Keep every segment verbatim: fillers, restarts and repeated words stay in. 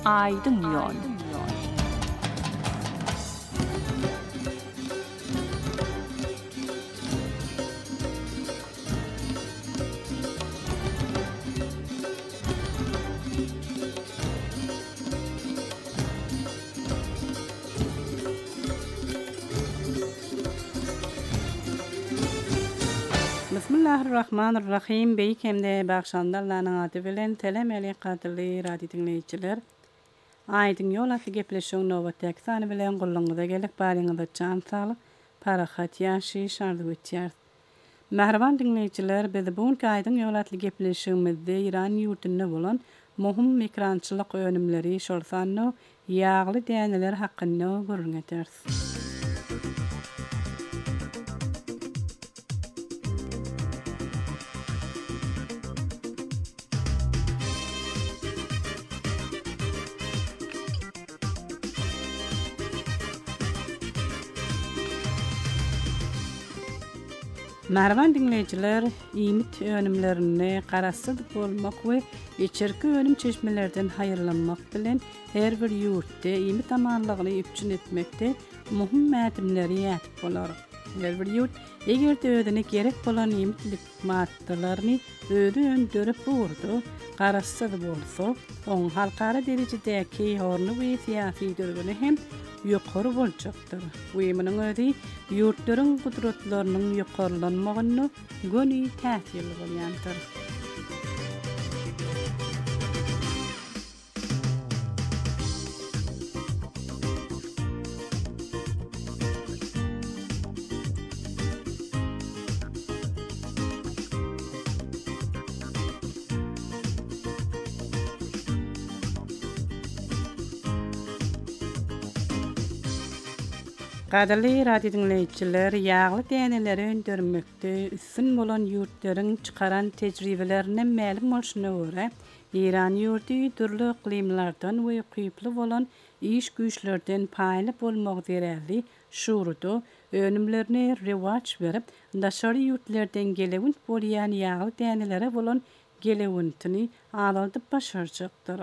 Aydın Yol. Bismillahirrahmanirrahim. Beýkemde bagşandarlaryň ady bilen telemeli gadly radio dinleýijiler. Aýdyň ýol atly gepleşiň nowatdaky sany bilen gulluňyza gelip baryňyza can salyp parahat ýaşy şardy ötýär. Mähriban dinleýijiler, biz bu aýdyň ýol atly gepleşigimizde Iran ýurtunda bolan muhim mikrançylyk önümleri şolsany ýagly däneler hakynda görüňeter. Mervan dinleyijiler, iýmit önümlerini garasyz bolmak we içerki önüm çeşmelerden haýyrlanmak bilen her bir ýurtda iýmit amanlygyny üpçün etmekde muhim mädimleri ýatyp bolar. Her bir ýurt egerde özüne gerek bolan iýmitlik maddalaryny özü öndürip burdy, garasyz bolsa, oň halkara derejedäki horny we syýasy döwrüne hem ýokary boljakdyr. Uýmynyň özi ýurtlaryň gudratlarynyň ýokarlanmagyny göni täsirli bolýandyr. Gadly radio dinleýijiler, ýagly däneleri öndürmekde üstün bolan ýurtlaryň çykaran tejribelerini mälim bolşuna görä, Iran ýurty türli iklimlerden we gyýply bolan iş güýçlerden paýly bolmak zeräli şurudy, önümlerini rewaç berip, daşary ýurtlardan gelewint bolýan ýagly dänelere bolan gelewintini aladyp başarjakdyr.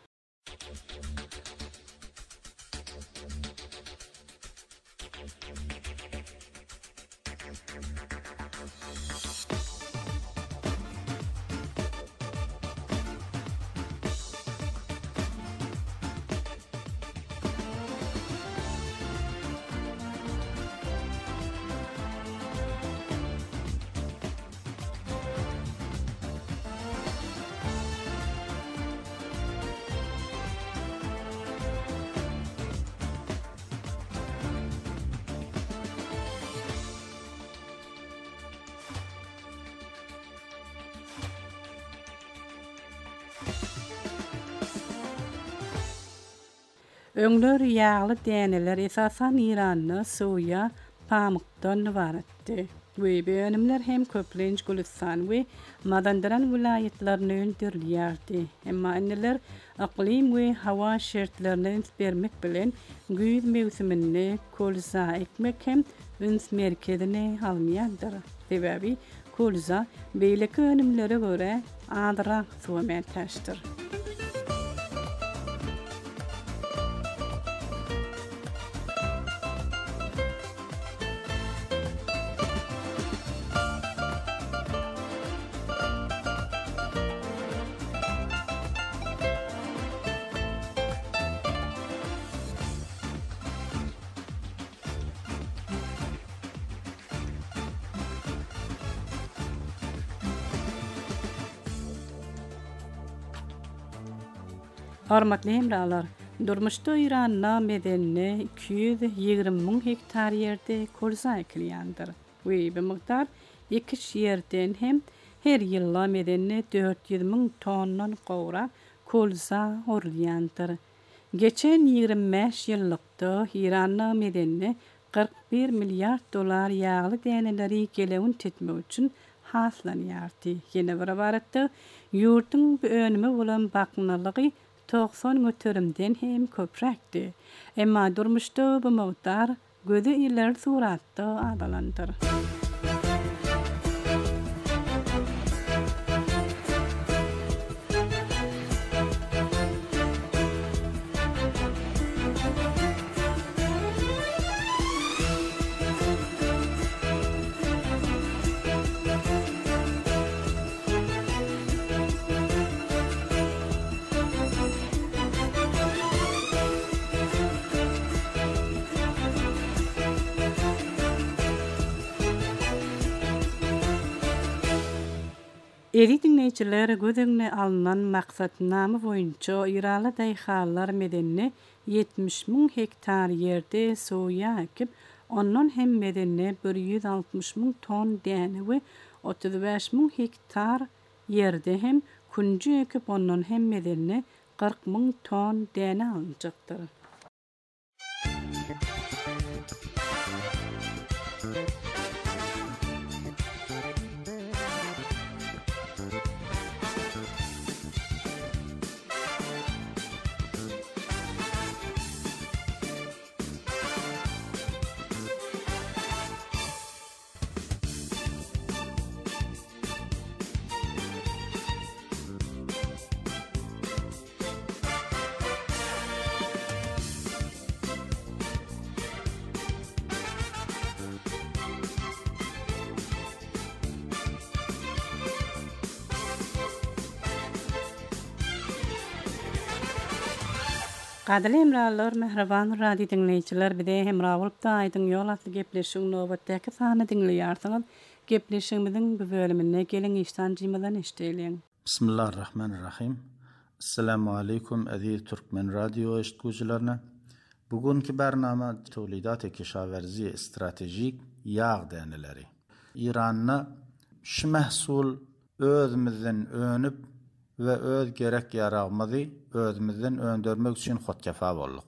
Öňler ýagly däneler esasan Iranny suwya, pamukdan ibaretdi. We önümler hem köplenç Gülistan we Mazandaran vilayetlerini öndürýärdi. Emma enneler aklim we hawa şertlerini bermek bilen güýz mewsimini kolza ekmek hem üns merkezine almaýandyr. Sebebi kolza beýleki önümlere göre adyrak suwmen taşdyr. Hormatly hemralar, durmuşda Iranna medenine iki yüz ýigirmi miň hektar ýerde kolza ekilýändir. We bu miktar iki ýerden hem her ýylla medenine dört yüz miň tonnan gowra kolza horlýandyr. Geçen ýigirmi beş ýyllykda Iranna medenine kırk bir milyar dolar ýagly däneleri gelewint etmek üçin haslanýardy. Ýene bir baratda ýurtyň bu önüme bolan baknalygy doksan götürümden hem köprekdi. Emma durmuşda bu mawtar gözü iler suratda adalandyr. Eri dinleyiciler gödüňne alınan maksatnamy boýunça ýyraly daýhallar medenine yetmiş müň hektar ýerde soýa ekip, ondan hem medenne bir yüz altmış müň ton däne we otuz beş müň hektar ýerde hem kunju ekip, ondan hem medenne kırk müň ton däne alınjakdyr. Gadly emralar, mehriban radio dinleyijiler, bide hemra bolup da aýdyň ýol atly gepleşiň nowbatdaky sany dinleýärsiňiz. Gepleşigimiziň bu bölümine gelen iştan jymadan eşdeýäň. Bismillahirrahmanirrahim. Assalamu alaykum aziz Türkmen radio eşitgüçilerine. Bugünkü barnama tawlidat-ı kişawerzi stratejik ýağ däneleri. İranna şu mahsul özümizden önüp ve öz gerek yarağımızı özümüzden öndürmek için hotkefa bolduk.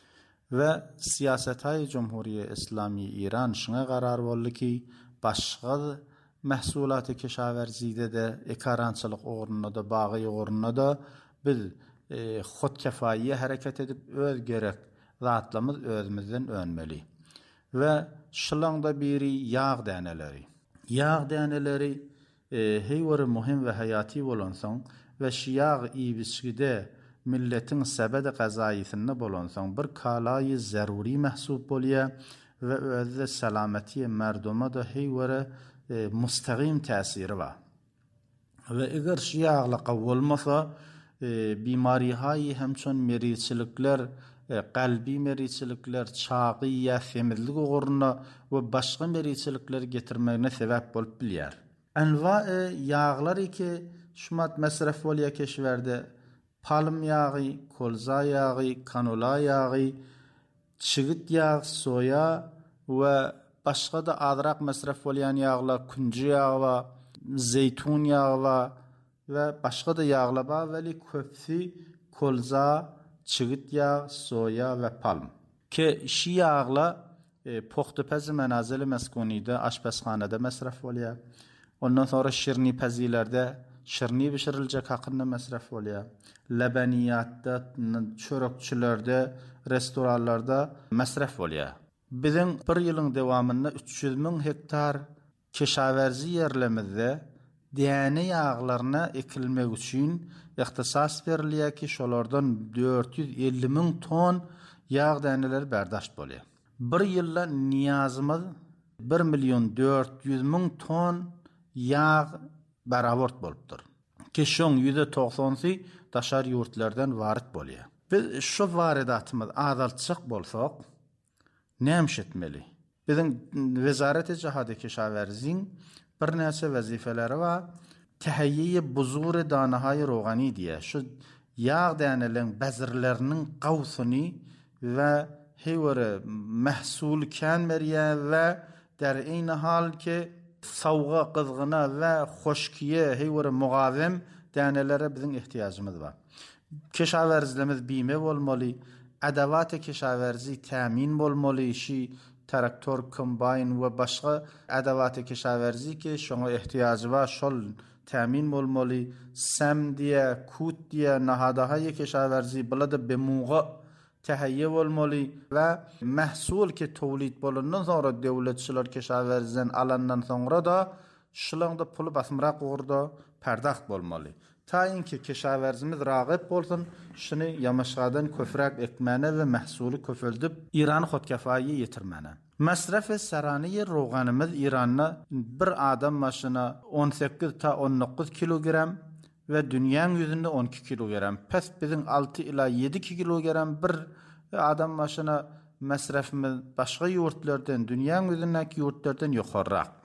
Ve siyaset-i Cumhuriye İslami İran şuna karar boldy ki başga mahsulat-ı kişawerzide de ekarançylyk ornuna da bagy ornuna da biz e, hotkefaýy hareket edip öz gerek zatlarymyz özümizden önmeli. Ve şulaňda biri ýağ däneleri. Ýağ däneleri e, heýwary muhim ve hayati bolansoň ve şiyag ibisgide milletin sebede qazaýysyny bolansoň bir kalaýy zaruri mahsub bolýa ve özde salamatiye merduma da heýwara e, mustaqim täsiri bar. Ve eger şiyagla bolmasa e, bimarihaýy hemçon meriçilikler, e, qalbi meriçilikler, çagy ýa semizlik oguruna we başga meriçilikler getirmegine sebäp bolup bilýär. Anwa-y ýağlar iki şumat mesref bolýa keşwerde palm ýagy, kolza ýagy, kanola ýagy, çygyt ýagy, soya we başga da azrak mesref bolýan ýaglar, kunji ýagy, zeytun ýagy we başga da ýaglar bar, weli köpsi kolza, çygyt ýagy, soya we palm. Ke şi ýaglar e, poxtupez menazil meskunide aşpazxanada mesref bolýar. Ondan sonra şirni pezilerde şirni bişiriljek hakkında mesref bolýar. Lebeniýatda, çörekçilerde, restoranlarda mesref bolýar. Biziň bir ýylyň dowamynda üç yüz müň hektar keşawerzi ýerlerimizde däne ýağlaryna ekilmek üçin ihtisas berilýär ki şolardan dört yüz elli müň ton ýağ däneleri berdaşt bolýar. Bir ýylda niýazymyz bir milyon dört yüz müň ton ýağ barawart bolupdyr. Ki şoň yüzde toksany daşar ýurtlardan waryt bolýar. Biz şu waridatymyz azaltsak bolsak, näme etmeli? Biziň Wezaret-i Jihad-ı Keşawerziň bir näçe wazifeleri bar. Tehiyye buzur danahay rogani diye şu ýağ dänelerin bezirlerinin gawsyny we heýwere mahsul kan merýä we der eýni hal ki sawga qızgına ve hoşkiye heýwere mugawim dänelere biziň ihtiýajymyz bar. Keşawerzlerimiz bime bolmaly, adawat-ı keşawerzi tämin bolmaly, şi traktor, kombayn we başga adawat-ı keşawerzi ki şoňa ihtiýaji bar, şol tämin bolmaly. Sam diye, kut diye nahadahaýy keşawerzi bilady bemuga tehiyye bolmaly we mahsul ki tawlid bolandan sonra döwletçiler keşawerzden alandan sonra da şulaňda puly basmyrak ogurda perdaxt bolmaly. Taýinki keşawerzimiz ragip bolsun, şuny ýamaşgadan köfrak ekmene we mahsuly köfeldip İran hotkefaýy ýetirmene. Masraf-ı saraniye roganymyz İranna bir adam başyna on sekiz ta on dokuz kilogram ve dünýäň ýüzünde on iki kilogram. Pes biziň altı ila yedi kilogram bir adam başyna masrafymyz başga ýurtlardan, dünýäň ýüzündäki ýurtlardan ýokarrak.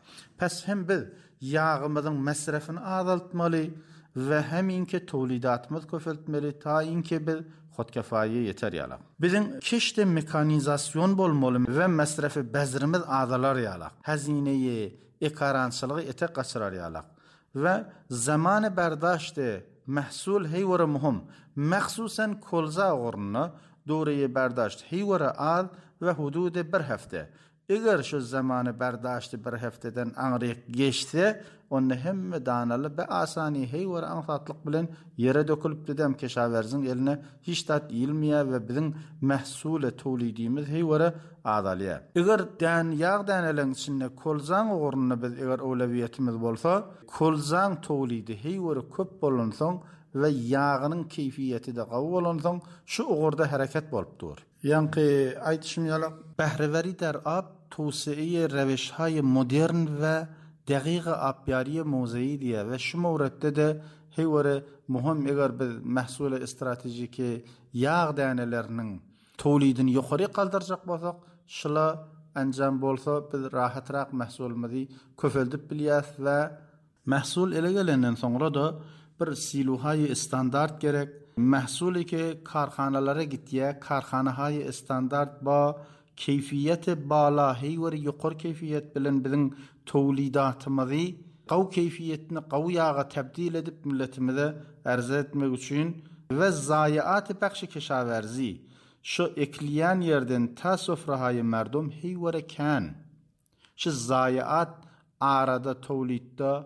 Pes hem biz yağımızın mesrefini azaltmalı ve hem inki tolidatımız köpeltmeli ta inki biz xodkefayi yeter yalaq. Bizim kişte mekanizasyon bolmalı ve mesrefi bezrimiz azalar yalaq. Hazineyi, ekarançılığı ete kaçırar yalaq. Ve zamanı berdaştı محصول هیور مهم مخصوصاً کلزا غرنا دوره برداشت هیور آل و حدود بر هفته اگر شو زمان برداشت بر هفته دن انریق geçti onu hem danalı be asani heywer anfatlık bilen yere dökülüp dedem keşaverzin eline hiç tat ilmiye ve bizim mahsule tolidimiz heywere adaliye. Eğer dan yağ danelen içinde kolzan uğruna biz eğer öwlewiyetimiz bolsa kolzan tolidi heywere köp bolunson ve yağının keyfiyeti de qawy bolunson şu uğurda hareket bolup dur. Yani aytışım yalaq behreveri der ab توسعه روش‌های مدرن و دقیق آبیاری موضعی دیه و şu mevredde de heyvere muhim eğer bir mahsul stratejik yağ danelerinin tolidini yukarı kaldıracak bolsak şula anjam bolsa biz rahatraq mahsulmadi köfeldip bilyas ve mahsul ele gelenden sonra da bir silohay standart gerek mahsuli ki karxanalara gittiye karxanahay standart ba keyfiyet bala heywer yuqor keyfiyet bilen bizim tolidatımızı qaw keyfiyetini qaw yağa tebdil edip milletimize arz etmek için ve zayiat bakşı keşaverzi şu ekleyen yerden ta sofrahay merdum heywer kan şu zayiat arada tolitta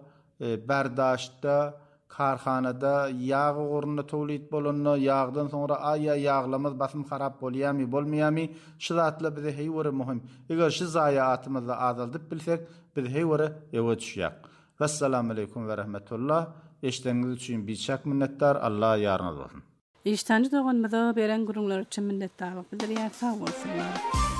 berdaşta karxanada yağ uğruna tolid bolunna yağdan sonra aya yağlamaz basım xarab bolyami bolmayami şu zatla bize heywer muhim eğer şu zayiatımızı azaldıp bilsek biz heywer evet şyak. Vesselamu aleykum ve rahmetullah. Eşitiniz için bir şak minnettar. Allah yarınız olsun. İştancı doğanmada beren gurunlar için minnettarlık bildiriyar sağ olsunlar.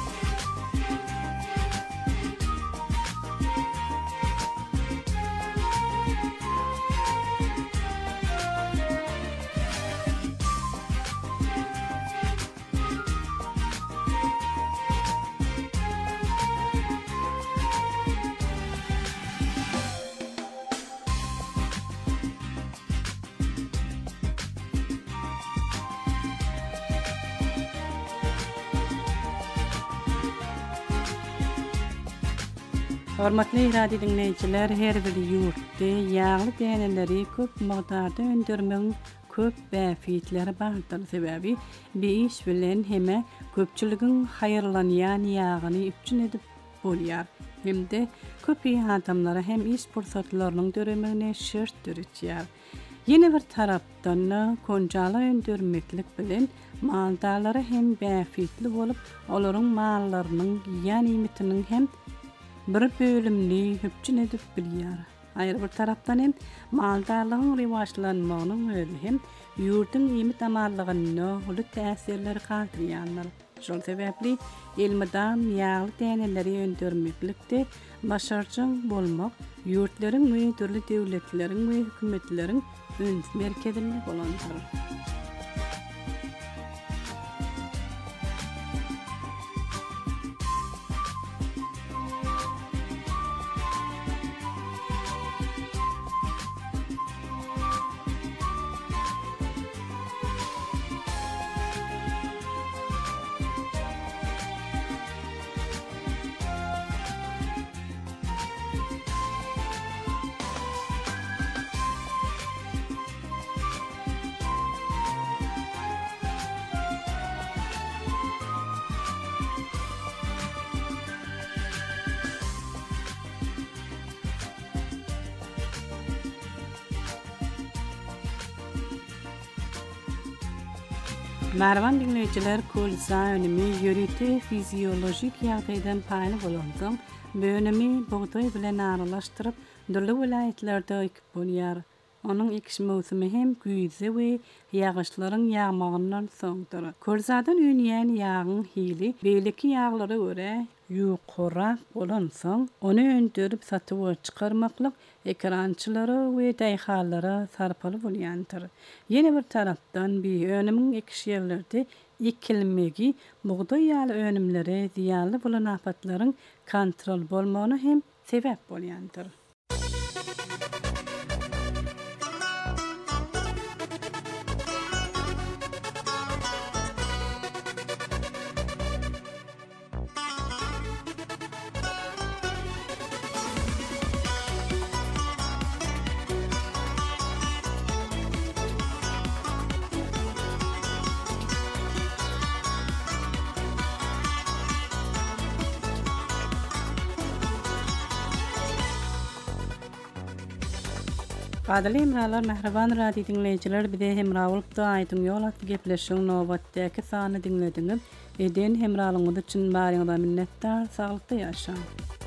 Hormatly radio dinleyiciler, her bir yurtda yağlı däneleri köp miqdarda öndürmeň köp bäfitleri bardyr. Sebebi bir iş bilen heme köpçüligiň haýyrlanýan ýagyny üpçün edip bolýar. Hemde köp adamlara hem iş pursatlarynyň döremegine şert dürütýär. Yine bir tarapdan konjala öndürmeklik bilen maldarlara hem bäfitli bolup olaryň mallarynyň ýan iýmitiniň hem bir bölümli hüpçün edip bilýär. Aýry bir tarapdan hem maldarlygyň riwaçlanmagynyň özü hem ýurtyň iýmit amallygyna uly täsirleri kaldyrýanlar. Şol sebäpli elmydam ýağly däneleri öndürmeklikde başarjyň bolmak ýurtlaryň we türli döwletleriň we hökümetleriň öňs merkezinde bolandyr. Mervan dinleyiciler, kolza önemi yörüte fizyolojik ýagdaýdan paýly bolandyň, bu önemi buğday bilen aralaşdyryp, dürli vilayetlerde ekip bolýar. Onun ekiş mövsümi hem güýze we ýagyşlaryň ýağmagyndan soňdur. Körzadan öňýän ýağın hili beýleki ýağlara görä ýuqarak bolan soň, ony öndürip satyp çykarmaklyk ekrançylary we daýhallara sarpaly bolýandyr. Ýene bir tarapdan bir önümiň ekiş ýerlerde ikilmegi buğday ýaly önümleri ziýanly bolan apatlaryň kontrol bolmagyna hem sebäp bolýandyr. Gadly hemralar, mehriban radio dinleyijiler, bide hemra bolup da aýdyň ýol atdy gepleşiň nowatdaky sany dinlediňiz. Eden hemralyňyz üçin baryňyza minnetdar, saglykda ýaşaň.